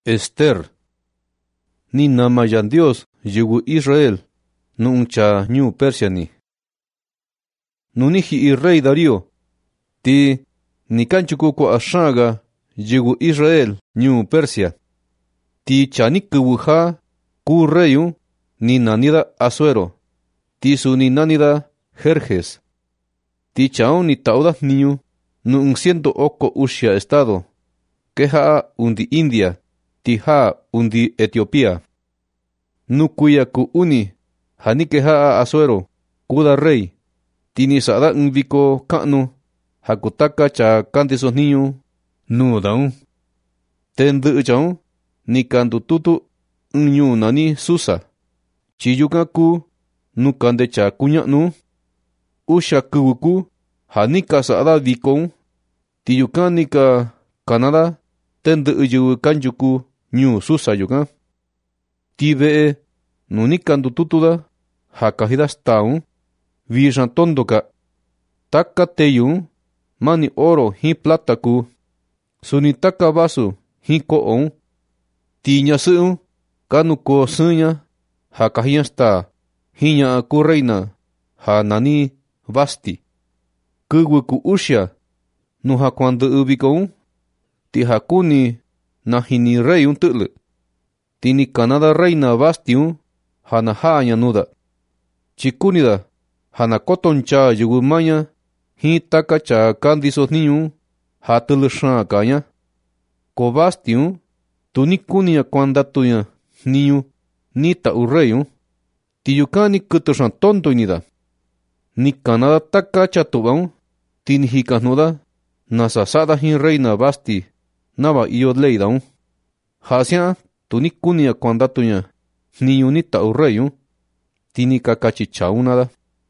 Esther. Ni namayan Dios yugu Israel nuncha ñu Persia ni. Nunihi i rey Darío. Ti ni kanchuku ko ashaga yugu Israel ñu Persia. Ti chanikkuha ku reyu ni nanida Asuero. Ti su ni nanida Jerjes. Ti chao ni tauda niñu nun 108 estado. Keha undi India. Tiha undi Etiopía. Nukuya ku uni, hanikeha Asuero, kuda rey, tini sada viko kanu, hakutaka cha kantisos niñu, nu daun. Tendu chaun, ni kandu tutu, nyu nani Susa. Chiyuka ku, nukande cha kunya nu, usha kuku, hanika sada viko, tiyuka nika Canada, tendu yu kanjuku, nyu Susa yuka. Tibe nunikandu tutuda hakahidas taun vijan tondoka taka teyun mani oro hi plata ku sunitaka basu hi koon tiña seun kanu ko sunya hakahiasta hinya ku reina hanani Vasti kugu usha nu hakwando ubikon ti hakuni na hini rey un tulu. Tini Canada reina Bastiu, hana haanya nuda. Chikunida, hana kotoncha yugumanya, hi taka cha kandisos niñu, hatulusha kanya. Ko Bastiu, tunikunia kwandatuya niñu, nita ureyu, tiyukani kutushan tonto inida. Ni Canada taka chatuban, tini hikasnuda, nasasada hi reina Basti, nava iyo leidaun. Hasia, tunikunia kwandatunya niñu nita ureyu, tini kakachichaunada.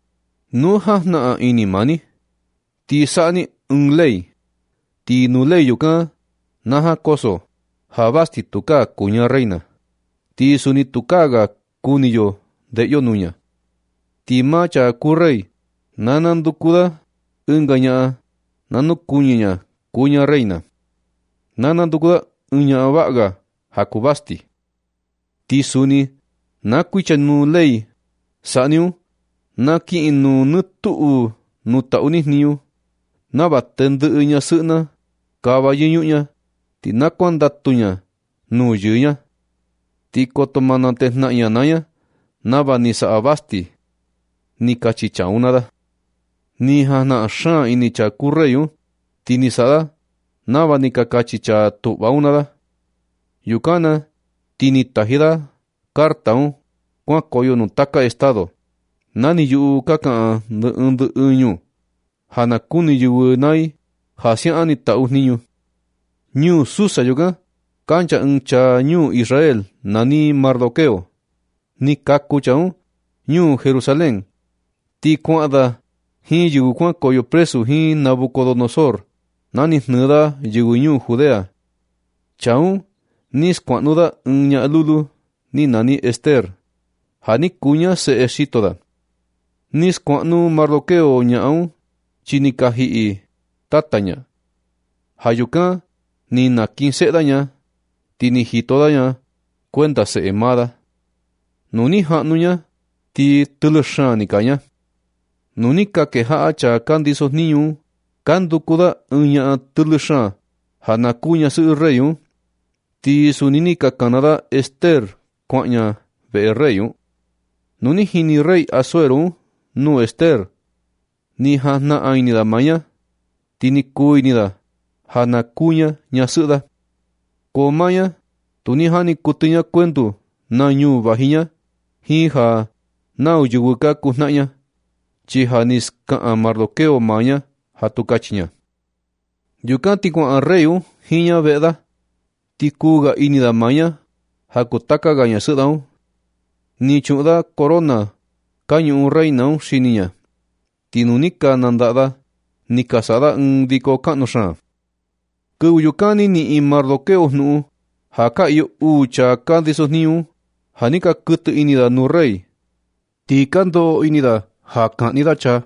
Nuha naa inimani, ti sani ley, ti nuley yuka, naha koso, habasti tuka kunya reina, ti suni tukaga kuniyo de yo nunya. Ti macha kurey, nanandukuda, nganya, nanukunya kunya reina. Nanandukuda, vaga, hakubasti. Ti suni na kuicha nu ley saniu na ki nu nutu nu tauni niu na batendu nya suna kaba yunya ti na kwandatunya nu yunya ti kotomanante na nya naya na bani sa abasti ni kachichaunada ni hana sha ini cha kurreyu ti ni sada na bani kakachicha tubaunada yukana tini tahida kartaun kwa koyo no taka estado nani yu kaka ndu unyu hana kuni yu nai hasia ani tau niñu nyu Susa yuga kancha uncha nyu Israel nani Mardoqueo ni kakuchaun nyu Jerusalén ti kwada hi yu kwa koyo preso hi Nabucodonosor nani nuda yu nyu Judea chaun nis kwanuda nya lulu ni nani Esther. Hani kunya se esitoda. Nis kwanu Mardoqueo nyaun chinikahi i tatanya. Hayuka ni na 15 daña tini hitodaña cuenta se emada. Nuni hanunya ti tulushan kanya. Nuni ka keha cha kandisos niñu kandukuda nya tulushan hana kunya su reyu. Ti sunini ka Canada Esther kwanya be reyu. Nuni hini rey Asuero nu Esther. Ni hana ainida maya. Tini kuinida hana kunya nyasuda. Ko maya tuni hani kutunya kwentu na nyu bahinya. Hija na uyuguka kuhnanya. Chihanis ka Mardoqueo maya hatukachinya. Yukanti kwa reyu hinya veda. Tikuga inida maya, hakutaka ganya sudaun, ni chuda corona, kanyu reinaun shininya. Tinunika nandada, ni casada diko kanusha. Kuyukani ni Mardoqueo nu, haka yu ucha kandisos niu, hanika kutu inida nu rey. Tikando inida, hakanida cha.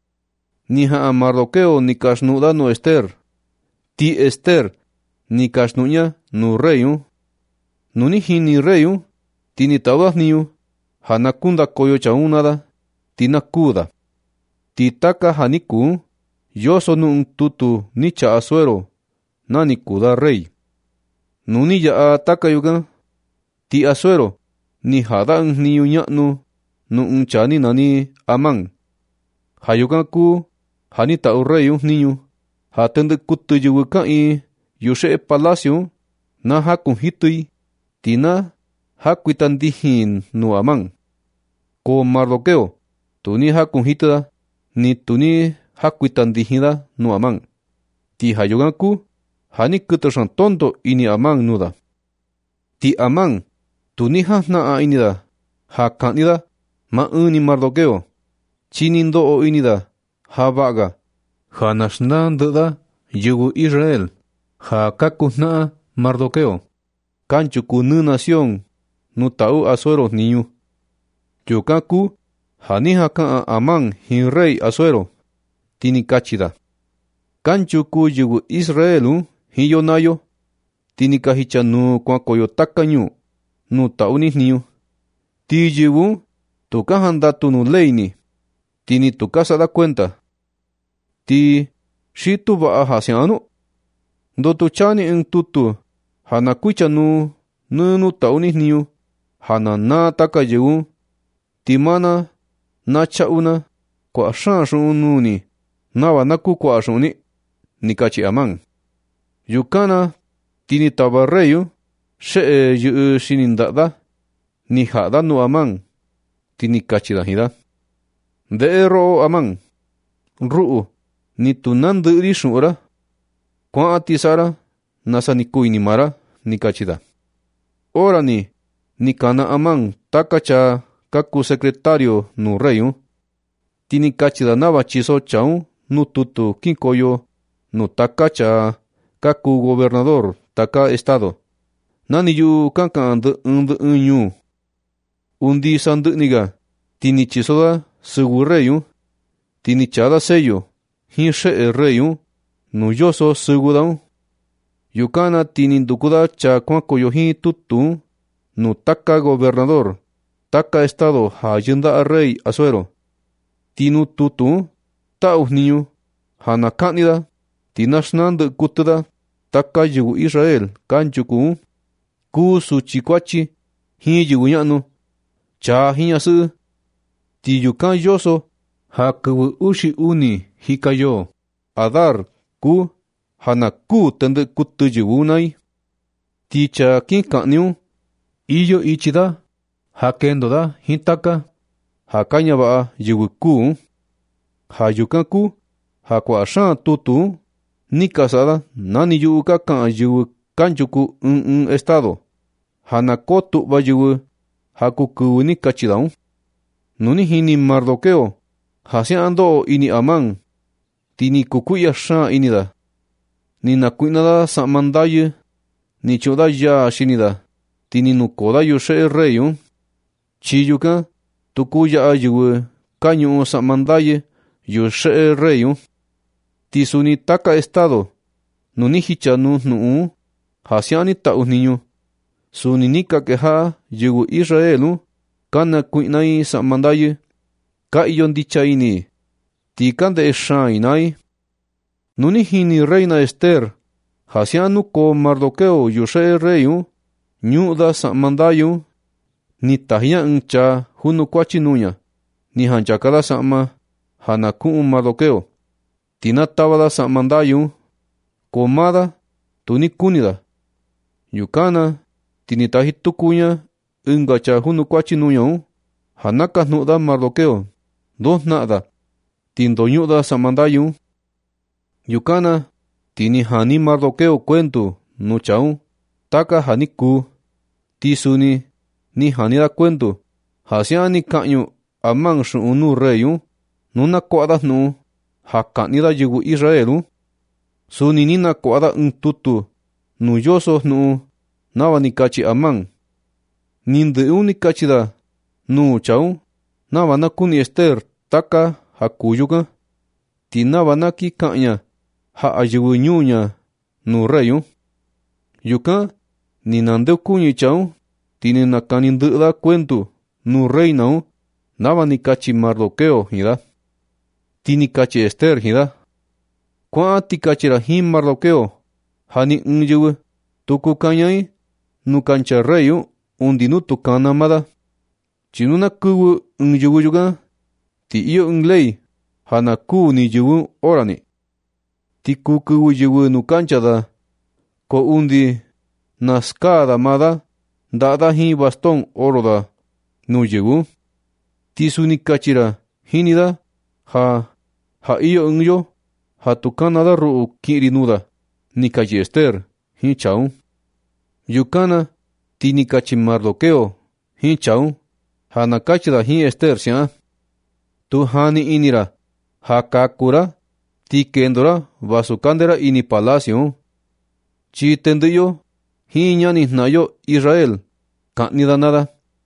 Ni ha Mardoqueo ni kasnuda nu Esther. Ti Esther, ni kasnunya nu reyu, Nuni hini reyu, tini tabahniyu, hanakunda koyo chaunada, tinakuda. Titaka haniku, yoso nun tutu ni cha asuero, nani kuda rey. Nuni ya ataka yuga, ti asuero, ni hada niyu nyaknu, nun chani nani Amán. Hayuga ku, hani tau reyu niñu, hatende kutu yuga i yushe palacio, na hakun hitui, tina hakuitan dihin nu Amán. Ko Mardoqueo, tuni hakun hituda, ni tuni hakuitan dihida nu Amán. Ti hayuga ku, hani kutashan tonto ini Amán nuda. Ti Amán, tuni hasna a inida, hakanida, ma uni Mardoqueo, chinindo o inida, ha vaga, ha nashna ndada, yugu Israel, ha kakusna Mardoqueo, kanchuku nu nación, nu tau Asuero niñu. Yukaku, hani haka Amán hin rey Asuero, tini kachida. Kanchuku yugu Israelu, hin yonayo, tini kahicha nu kwa koyo takanyu, nu tauni niñu. Ti yugu, tuka handatu nu leini, tini tuka sada cuenta. Ti shitu ba hasianu, do tu chani en tutu, hanakuicha nu tauni niñu, hanana taka yugu, timana na chauna kwa shan nuni, nawa naku kwa shuni, nikachi Amán. Yukana, tini tabarreyu, she yu shinindada, ni hada nu Amán, tini kachida hida. De ro Amán, ru'u, ni tunandiri shura, kwa atisara, nasa ni kuinimara, ni kachida. Ora ni kana Amán, takacha, kaku secretario nu reyu, tini kachida nava chiso chau, nu tutu kinkoyo, nu takacha, kaku gobernador, taka estado. Nani yu kanka nyu. Undi sanduniga, tini chisoda, segu reyu, tini chada sello, hinshe reyu, nu yoso segudau. Yukana tini dukuda cha koyo hi tutu, nu taka gobernador, taka estado ha yenda a rey Asuero. Tinu tutu, taus niñu, hanakanida, tinashnand kutuda, taka yugu Israel, kanchuku, ku su chikwachi, hi yugu nyanu, cha hinyasu, ti yukan yoso, ha kubu ushi uni hikayo, Adar, ku, hanaku tende kutu yugu nai, ti cha kinkaniu, iyo ichida, hakendo da hintaka, hakanya ba yugu ku, ha yukan ku, ha kwa shan tutu, ni kasada, nani yugu kakan yugu kanchuku estado, hanakotu ba yugu, hakuku ni kachidaun. Nuni hini Mardoqueo, hasiando ini Amán, tini kukuya shan inida, ni nakuinada samandaye, ni choda ya shinida, tini nukoda yushe reyu, chiyuka, tukuya ayuwe, kanyu samandaye, yushe reyu, tisuni taka estado, nuni hichanu nuu, hasiani taus niñu, suni nika keha yugu Israelu, kana kuinai samandaye, ka iyon dicha ini, tikande eshan inai, nuni hini reina Esther, hasianu ko Mardoqueo yushe reyu, nyuda samandayu, ni tahya ncha hunu kwachi nunya, ni hanchakada sama, hanaku Mardoqueo, tinatabada samandayu, komada, tuni kunida, yukana, tinitahitukunya, ingacha hunu kwachi nunya, hanakas nuda Mardoqueo, dos nada, tindoñuda samandayu, yukana, tini hani Mardoqueo cuento, nuchau, taka haniku, tisuni, ni hanida cuento, hasiani kanyu, Amán shunu reyu, nuna kuadas nu, hakanida yugu Israelu, suni nina kuada tutu, nu yosos nu, nawa ni kachi Amán, ninde uni kachida, nu chau, nawa nakuni Esther, taka hakuyuka, tinawa naki kanya, ha ayugu nyunya, nu reyu, yuka, ni nandeu cuñi chau, tini nakani ndɨ'ɨ-da cuentu nu reina-un nava ni cachi Mardoqueo jin-da. Tini cachi Ester jin-da: Kua'an tikachira jin Mardoqueo ja ni ɨɨn yɨvɨ tuku kañai nu kancha rey-un undi nu tu kana maa-da. Chi nu na kɨvɨ ɨɨn yɨvɨ yukan, ti iyo ɨɨn ley ja na kuu ni yɨvɨ ora-ni. Ti kuu kɨvɨ yɨvɨ nu kancha-da, ko undi na skaa-da maa-da nda'a-da jin bastón oro-da nu yɨvɨ. Ti suni kachira jini-da ja iyo ɨɨn yo ja tu kana-da ru'u ki'in-ri nuu-da, ni cachi Ester jin chaun. Yukan na ti ni cachi Mardoqueo jin chaun ja na cachi-da jin Ester sia'an: Tu jani ini-ra ja kaku-ra ti kendo-ra vasu kande-ra ini palacio-un. Chi tendɨ'ɨ yo jin ñani jna'a-yo Israel ka'ni-da nada.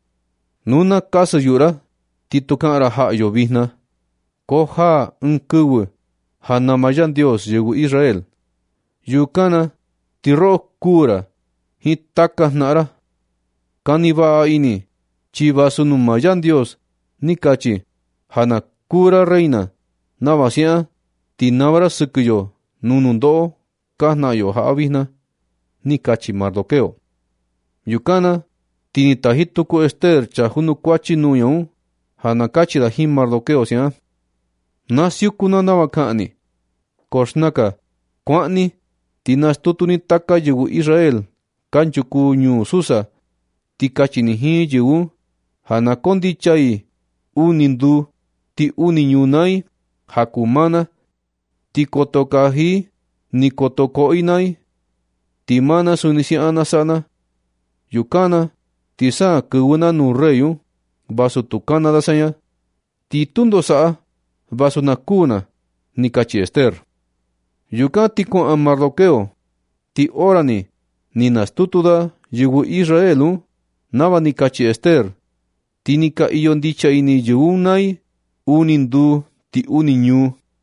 Nu na kasɨ yu'u-ra ti tu ka'an-ra ja'yo vijna, ko jaa ɨɨn kɨvɨ ja nama Yandios yɨvɨ Israel. Yukan na ti ro'o kuu-ra jin taka jna'a-ra. Kani va'a ini, chi vasu nu maa Yandios ni cachi ja na kuu-ra reina, nava sia'an ti nava-ra sɨkɨ yo nu nundo'o ka jna'a-yo ja'a vijna, ni cachi Mardoqueo. Yukan na ti ni taji tuku Ester chaju nu kuachi nuña-un ja na cachi-da jin Mardoqueo sia'an: Na siuku-na nava ka'an-ni, ko xnaka kua'an-ni ti nastutu-ni taka yɨvɨ Israel kanchuku ñuu Susa, ti cachi-ni jin yɨvɨ-un ja na kondichai uni nduu ti uni ñuu nai ja kuu mana, ti koto kaji ni koto ko'i nai, ti mana suni sia'an na sa'a na. Yukan na ti sa kɨvɨ-na nuu rey-un vasu tu kana-da saña, ti tundo sa'a vasu na kuu-na, ni cachi Ester. Yukan ti kua'an Mardoqueo, ti ora-ni ni nastutu-da yɨvɨ Israel-un nava ni cachi Ester, ti ni ka iyo ndicha ini yɨvɨ-un nai uni nduu ti uni ñuu.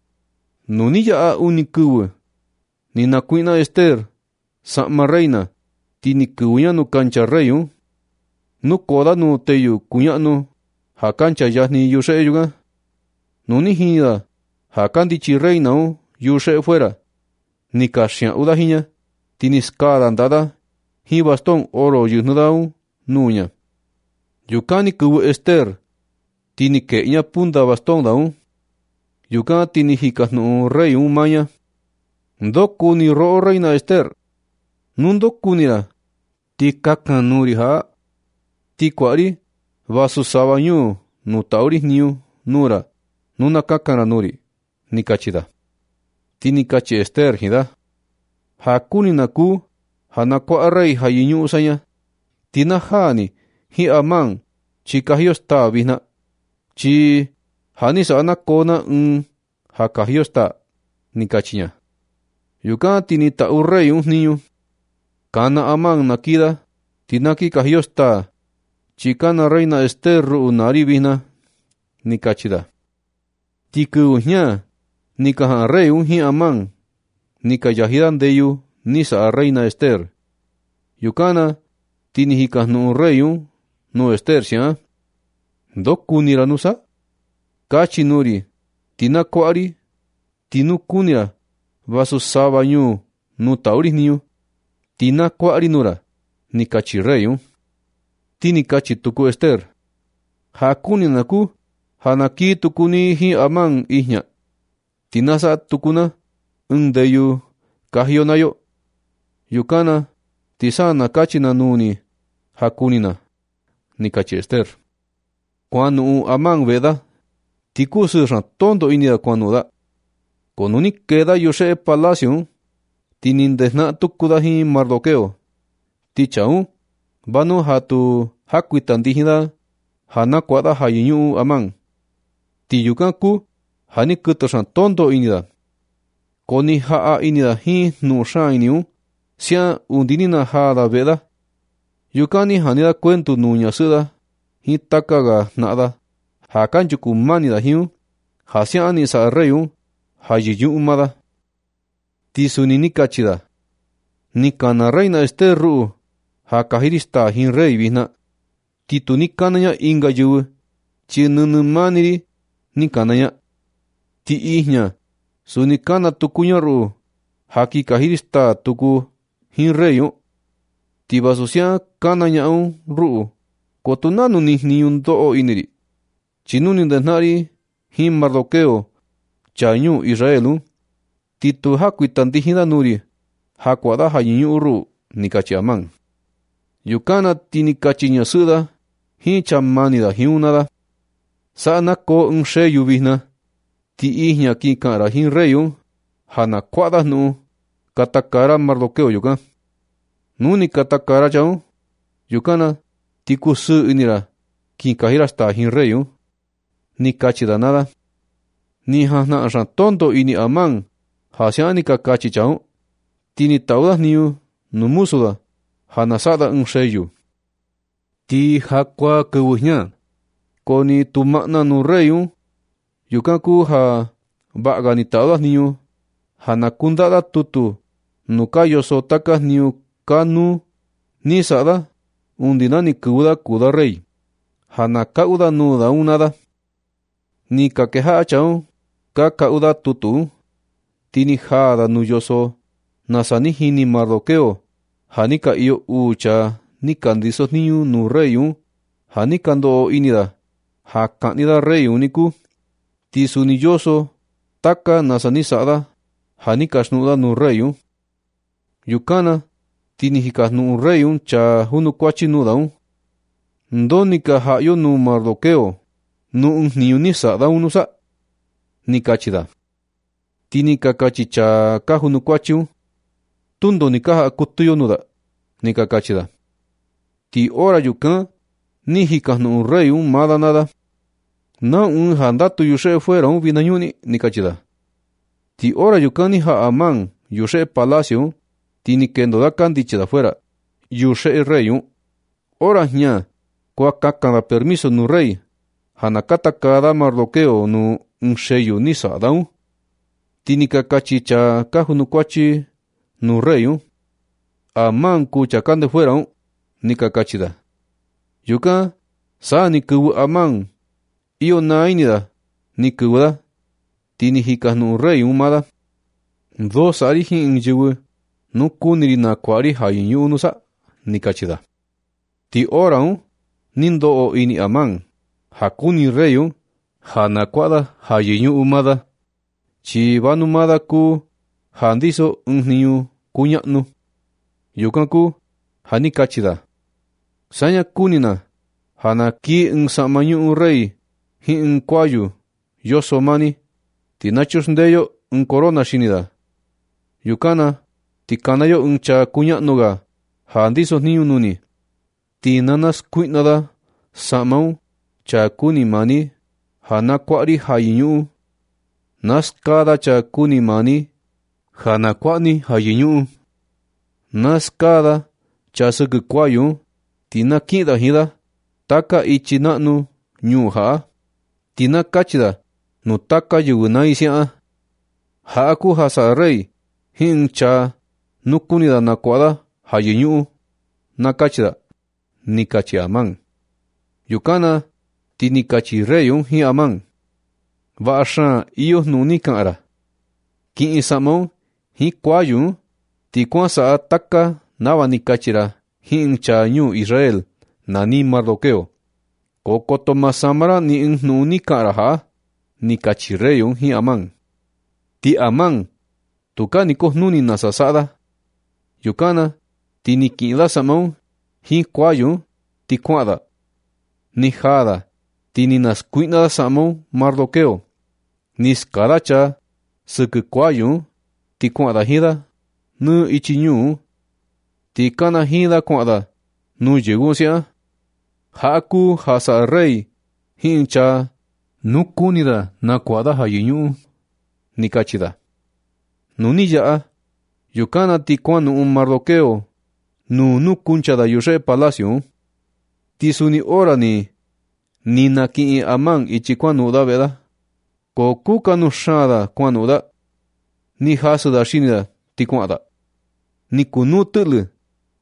Nu ni ya'a uni kɨvɨ, ni nakui'na Ester sa'ma reina, ti ni kɨvɨ-ña nu kancha rey-un. Nukoo-da nu teyu kuña'nu ja kancha yajni yuxe'e yukan. Nu ni jini-da ja kandichi reina-un yuxe'e fuera, ni ka xia'un-da jiña, ti ni skaa-da nda'a-da jin bastón oro yɨjnɨ-da-un nuu-ña. Yukan ni kɨvɨ Ester, ti ni ke'e-ña punta bastón-da-un. Yukan ti ni jikajnu'un rey-un maa-ña: ¿Ndo kuni ro'o reina Ester? Nu ndo kuni-ra ti kakan nuu-ri ja'a, ti kua'a-ri vasu sava ñuu nu ta'u-ri jniñu nuu-ra nu na kakan-ra nuu-ri, ni cachi-da. Ti ni cachi Ester jin-da: Ja kuni na kuu ja na kua'a rey ja yiñu'u saña, ti na jaa-ni jin Amán chi kajiyo staa vijna, chi ja ni sa'a na koo-na ɨɨn ja kajiyo staa, ni cachi-ña. Yukan ti ni ta'u rey-un jniñu: Kana Amán na kii-da ti na ki kajiyo staa, chi kana reina Ester ru'u naa-ri vijna, ni cachi-da. Ti kɨvɨ jña ni ka ja'an rey-un jin Amán, ni ka yaji-da ndeyu ni sa'a reina Ester. Yukan na ti ni jikajnu'un rey-un nuu Ester sia'an: ¿Ndo kuni-ra nusa? Cachi nuu-ri ti na kua'a-ri, ti nu kuni-ra vasu sava ñuu nu ta'u-ri jniñu, ti na kua'a-ri nuu-ra, ni cachi rey-un. Ti ni cachi tuku Ester: Ja kuni na kuu ja na kii tuku-ni jin Amán ijña, ti na sa'a tuku-na ɨɨn ndeyu kajiyo na-yo. Yukan na ti sa na cachi na nuu-ni ja kuni-na, ni cachi Ester. Kuanu'un Amán ve'e-da, ti kusɨɨ xaan tondo ini-da kuanu'u-da. Ko nu ni kee-da yuxe'e palacio-un, ti ni ndejna'a tuku-da jin Mardoqueo, ti chaun vanu ja tu jakuita ndijin-da ja na kua'a-da ja yiñu'u Amán. Ti yukan kuu ja ni kɨtɨ xaan tondo ini-da. Ko ni ja'a ini-da jin jnu'un xaan ini-un sia'an undi ni najaa-da ve'e-da. Yukan ni jani-da kuentu nuu ñasɨ'ɨ-da jin taka-ga jna'a-da ja kanchuku mani-da jin-un, ja sia'an ni sa'a rey-un ja yiñu'u maa-da. Ti suni ni cachi-da: Ni kana reina Ester ru'u Hakahirista hin rey vihna. Titu ni kanaña inga yuwe. Chi nunumani ni kanaña. Ti ihña. Suni kana tukuña ru. Haki kahirista tuku hin reyu. Ti basusia kanaña un ru. Kotunanu ni niyun do'o iniri. Chinuni denari hin Mardoqueo. Chañu Israelu. Titu hakuitandihida nuri. Hakuada hayiñu ru nikachi Amán. Yukana tinikachiña suda. Hin chamanida hiunada. Sana ko un sheyu vihna. Ti ihña kikara hin reyu. Hana kuada nu. Katakara Mardoqueo yuka. Nuni katakara chau. Yukana tikusu inira. Kikahirasta hin reyu. Nikachida nada. Ni hana ashan tonto ini Amán. Hasiani kakachi chau. Tini taudas niu. Numusuda. Hanasada un sheyu. Ti hakwa kewuhnya. Koni tumakna nu reyu. Yukanku ha baga ni taudas niu. Hanakundada tutu. Nukayo sotakas niu kanu. Nisada. Undina ni kewuda kuda rey. Hanakauda nu daunada. Ni kakeha chau. Kakauda tutu. Tini hada nu yoso. Nasani hini Mardoqueo. Hanika iyo ucha. Nikandisos niu nu reyu. Hanikando inida. Hakanida reyu niku. Tisuni yoso. Taka nasani sada. Hanikashnuda nu reyu. Yukana. Tini hikasnu reyu. Cha hunu kwachi nudaun. Ndonika hayo nu Mardoqueo. Nu niu ni sada unusa. Nikachida. Tini kakachi cha kahunu kwachiu. Tundo nikaha kutuyo nuda. Nikakachida. Ti ora yukan. Ni hikasnu reyu mada nada. Na un handatu yushe fuera un vinayuni. Nikachida. Ti ora yukan ni ha Amán. Yushe palacio. Tini kendo da kandichida fuera. Yushe reyu. Ora ña. Kwa kakanda permiso nu rey. Hanakata kada Mardoqueo nu un sheyu ni sadaun. Tini kakachi cha kahunu kwachi nu reyu. Amán kucha kande fuera ni kakachida. Yuka sa ni kubu Amán. Iyo na inida ni kubuda. Tini hikas nu reyu mada. Do sarihin injiwe. Nu kuniri na kwari hayinyu unusa ni kachida. Ti ora nindo o ini Amán. Hakuni reyu. Hanakwada hayinyu umada. Chibanumada ku. Handiso niu kuñaknu. Yukanku. Hanikachida. Sanya kunina. Hanaki samanyu rey. Hi kwayu. Yosomani. Tinachus ndeyo corona shinida. Yukana. Tikanayo cha kuñaknuga. Handiso niu nuni. Tinanas kuinada. Samau. Cha kuni mani. Hanakwari hayinyu. Naskada cha kuni mani. Hanakwani hayinyu. Naskada cha sugukwayu. Tinakida hida. Taka ichinanu nyuha. Tinakachida. Nutaka yugunaisia. Haaku hasa rey. Hincha. Nukunida nakwada hayinyu. Nakachida. Nikachi Amán. Yukana. Tinikachi reyun hi Amán. Vaashan iyos nunikara. Ki isamon hi kwayu. Tikwan saa taka nava nikachira. Hincha nyu Israel. Nani Mardoqueo. Kokoto masamara ni nunikara ha. Nikachi reyun hi Amán. Ti Amán. Tuka nikos nuni nasasada. Yukana. Tinikida samon. Hi kwayu. Tikwada. Nijada. Tininaskuinada samon Mardoqueo. Niskadacha. Sukukwayu. Tikwada hida. Nu ichinyu. Tikana hida kwada. Nu yegusia. Haku hasa rey. Hincha. Nukunida nakwada hayinyu. Nikachida. Nuniyaa. Yukana tikwanu Mardoqueo. Nukunchada yushe palacio. Tisuni orani. Nina ki Amán ichikwanuda veda. Kokuka nushada kwanuda. Ni hasuda shinida tikwada. Ni kunu tulu.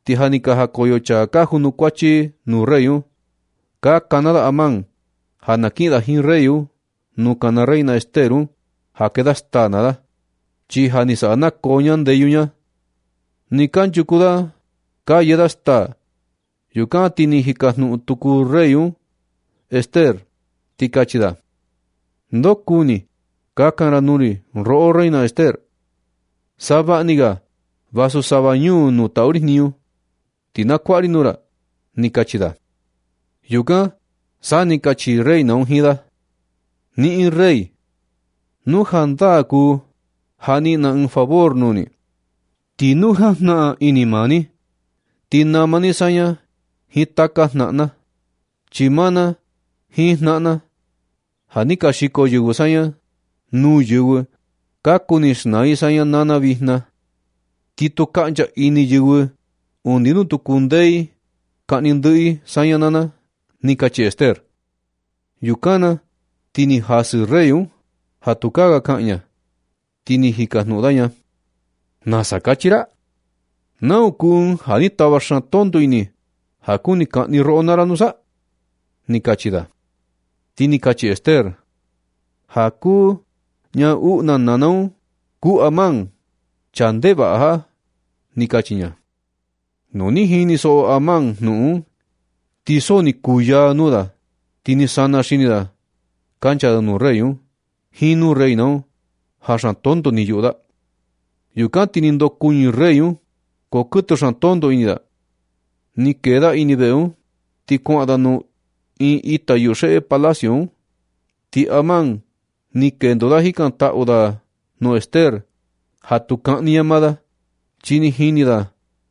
tihani kaha koyo cha kahunu kwachi nu reyu, ka kanada Amán, hanakida hin reyu, nu kana reina Esteru, hakeda stanada, chi hanisa ana konyan deyunya, ni kanchukuda, ka yeda sta, yuka tini hikasnu tuku reyu, Ester, tikachida. Ndo kuni, ka kanranuri, ro'o reina Ester, saba niga, vasu saba nyu nu tauri niu, tina kwari nura, nikachida. Yuka, sa nikachi reina unhida, ni in rey, nu handa ku, hani na un favor nuni, ti nu na inimani, ti namani saya, hitaka na, chimana, hi na, hani kashiko yugu saya, nu yugu, kakunis na isaya nana vihna, tito kancha ini yugu, undinu tukundei, kanindui saya nana, nikachi Ester. Yukana, tini hasi reyu, hatukaga kanya, tini hikasnudanya. Nasakachira? Naukun hanita washan tonto ini, hakuni kani roonaranusa? Nikachida. Tini kachi Ester. Haku, nya na nanau, ku Amán, chandeba aha, nikachinya. Noni hini so Amán nuu, tiso ni kuya nuda, tini sana shinida, kancha nu reyu, hinu reino, hashan tonto ni yuda. Yukan tinindo kuñi reyu, ko kuto shan tonto inida. Ni queda inideu, ti kuada nu in ita yushe palacio, ti Amán, ni kendo da hikan oda no Ester, hatukan ni amada, chini hinida,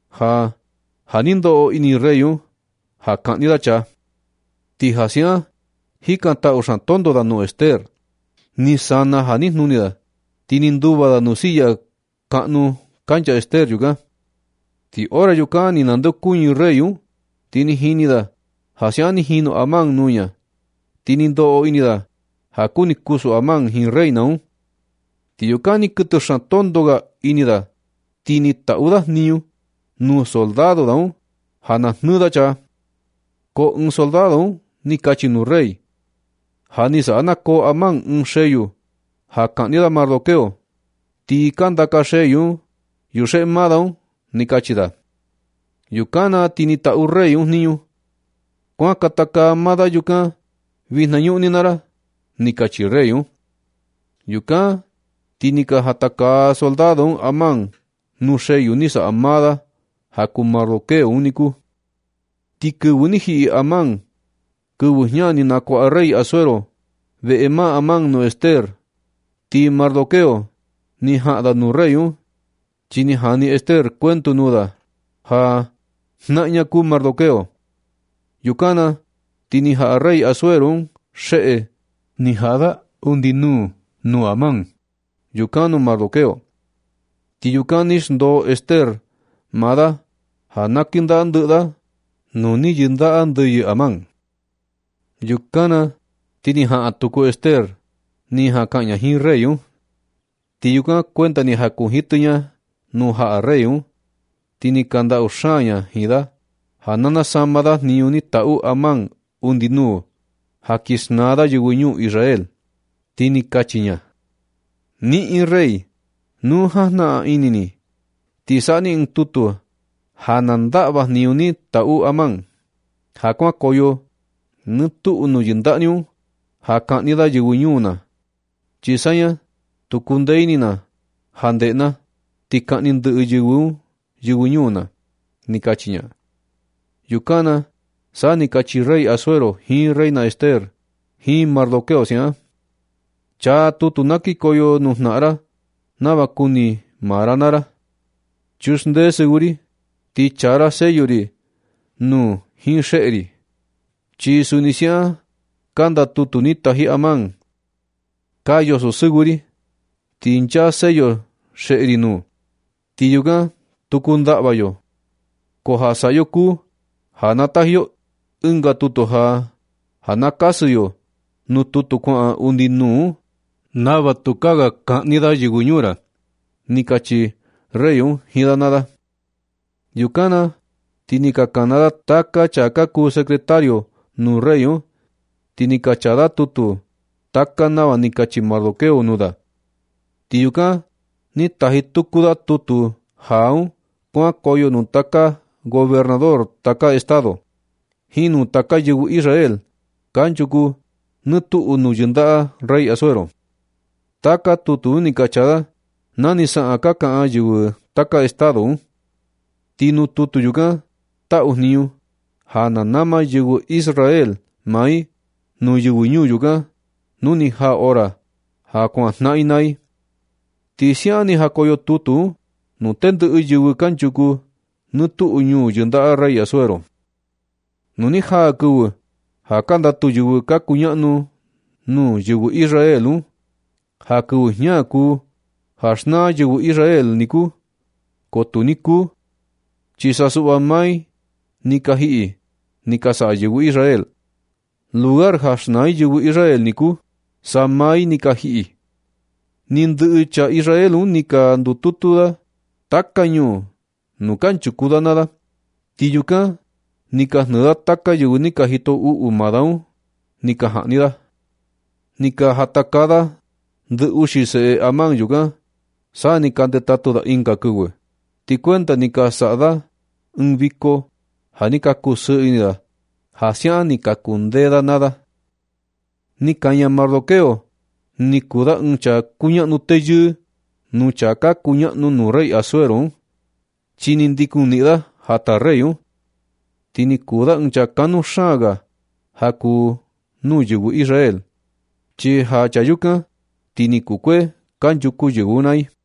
hanindo ini reyu, hakanida cha. Ti hasia, hikan shan tondo da no Ester, ni sana hanis nunida, tininduba da nusilla, kanu kancha Ester yuga. Ti ora yuka ni nando kuñi reyu, tini hinida, hasia ni hino Amán nuya, tinindo inida, hakuni kusu Amán hin reina. Ti yuka ni kuto shan tondoga inida, tini tauda niu, nu soldado daun, hanasnuda cha. Ko un soldado, ni kachi nu rey. Hanisa ana ko Amán un sheyu, hakanida Mardoqueo, ti kanda ka sheyu, yushe madaun, ni kachida. Yukana tini tau rey un niu. Kwa kataka mada yuka, visnañu ninara, ni kachi reyu. Yuka, tini ka hataka soldado Amán, nu sheyu nisa amada, haku Mardoqueo uniku. Ti kuwunihi Amán, kuwuhñani na kwa rey Asuero, ve ema Amán no Ester, ti Mardoqueo, ni hada nu reyu, chini hani Ester cuento nuda, na'ña ku Mardoqueo. Yukana, tini ha rey Asuero, shee, ni hada undinu, nu Amán, yukanu Mardoqueo. Ti yukanis do Ester, mada, hanakinda anduda, nuni yinda anduyi Amán. Yukana, tini atuku Ester, ni kanya hin reyu. Ti yuka cuenta ni kunhitunya, nu reyu. Tini kanda ushanya hida, hanana samada ni uni tau Amán undinu, hakisnada yuguñu Israel. Tini kachinya. Ni in rey, nu hana inini, tisani in tutu, hanandaba ni uni tau Amán. Hakwa koyo, nutu unu yindaniu, hakanida yuguñuna. Chisanya, tukundeynina, handena, tikanindu yuguñuna, nikachinya. Yukana, sa nikachi rey Asuero, hin reina Ester, hin Mardoqueo sia. Cha tutunaki koyo nuhnara, nabakuni maranara. Chusnde seguri, ti chara seyuri, nu hin she'ri. Chi sunisia, kanda tutunita hi Amán. Kayo so seguri, tincha seyo she'ri nu. Ti yuga, tukundabayo. Koha sayo ku, hanatahyo, unga tuto hanakasuyo, nu tutu kwa undinu, nava tukaga kanida yuguñura. Nikachi reyo hidanada. Yukana, Tini ka kanada taka chaka ku secretario nu reyo. Tini ka chada tutu taka nava ni kachi Mardoqueo nuda. Tiyuka ni tahi tukuda tutu haun kuan koyo nu taka gobernador taka estado. Hinu taka yugu Israel kanchuku nutu nu yindaa rey Asuero. Taka tutu ni kachada nani saa kaka yugu taka estado. Tinu tutu yuka ta uhniu hana nama yugu Israel mai nu yugu nyu yuka nuni ha ora ha kuan nai nai. Tisiani ha koyo tutu nu tendu yugu kanchuku nutu nyu yindaa rey Asuero. Nuni ha kuwe ha kanda tu yugu kakunyanu nu yugu Israelu ha kuwe nyaku ha shna yugu Israel niku kotu niku chisasuba mai nikahi nikasa yugu Israel lugar ha shna yugu Israel niku samai nikahi nindu cha Israelu nika ndututuda takanyu nukanchukuda nada tiyuka nika nada taka yugu nika hito madau nika hanida nika hatakada ndu ushi se amang yuga sa nika ndetatuda inka kuwe ti cuenta nika sada un viko ha nika kusu inida ha sia nika kundeda nada nika nya Mardoqueo nikuda uncha kunya nuteyu nucha ka kunya nu rey Asuero chini ndikunida hata reyu tini kuda uncha kanu shaga haku nu yugu Israel chi ha chayuka tini kukwe kanjuku yugunai